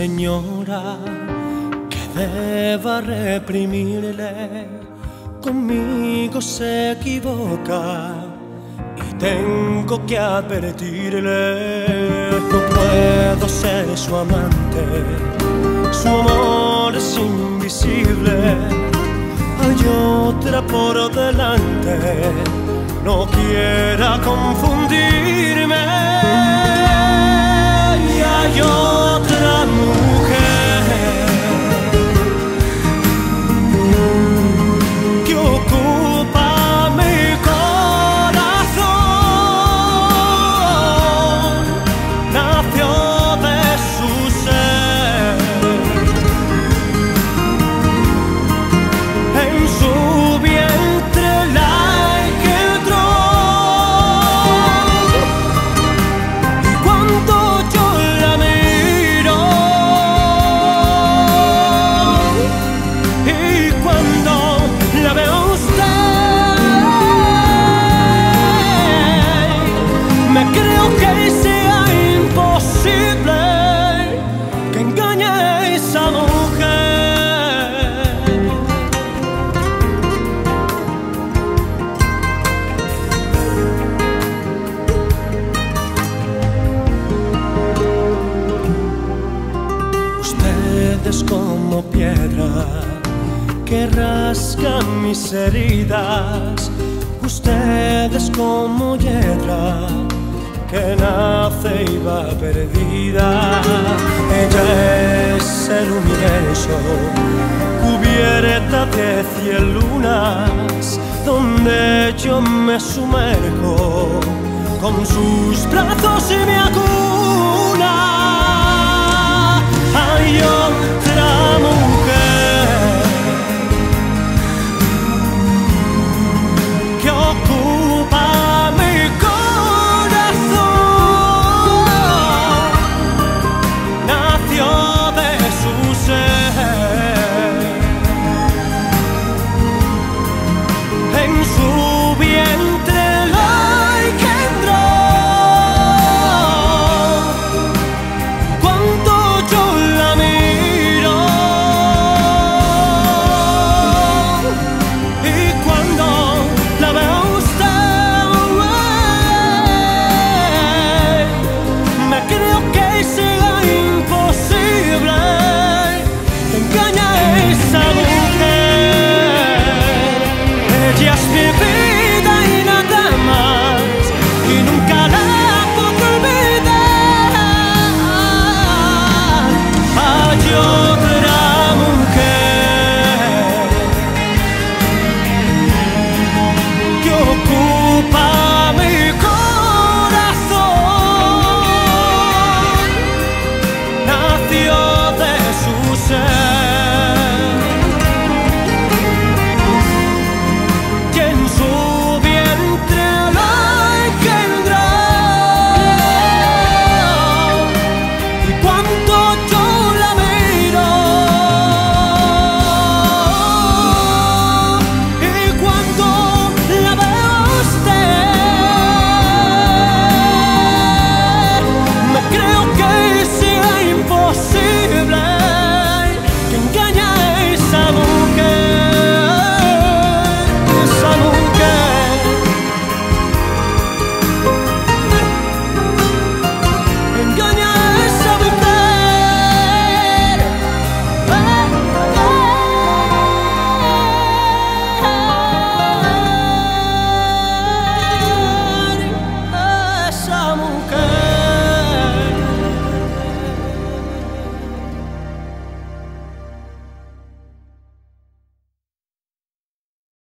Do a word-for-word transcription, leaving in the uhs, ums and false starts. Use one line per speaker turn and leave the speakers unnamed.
señora que deba reprimirle. Conmigo se equivoca y tengo que advertirle. No puedo ser su amante, su amor es invisible. Hay otra por delante, no quiera confundirme. Y hay otra mujer que ocupa mi corazón, nació de su ser, en su vientre la engendró. Y cuando yo la miro, y cuando la veo a usted, me creo que sea imposible que engañe a esa mujer. Ustedes como piedra que rasgan mis heridas, ustedes como hiedra que nace y va perdida. Ella es el universo, cubierta de cien lunas, donde yo me sumerjo con sus brazos y me acuna. Hay otra mujer que ocupa mi corazón, nació de su ser, en su vientre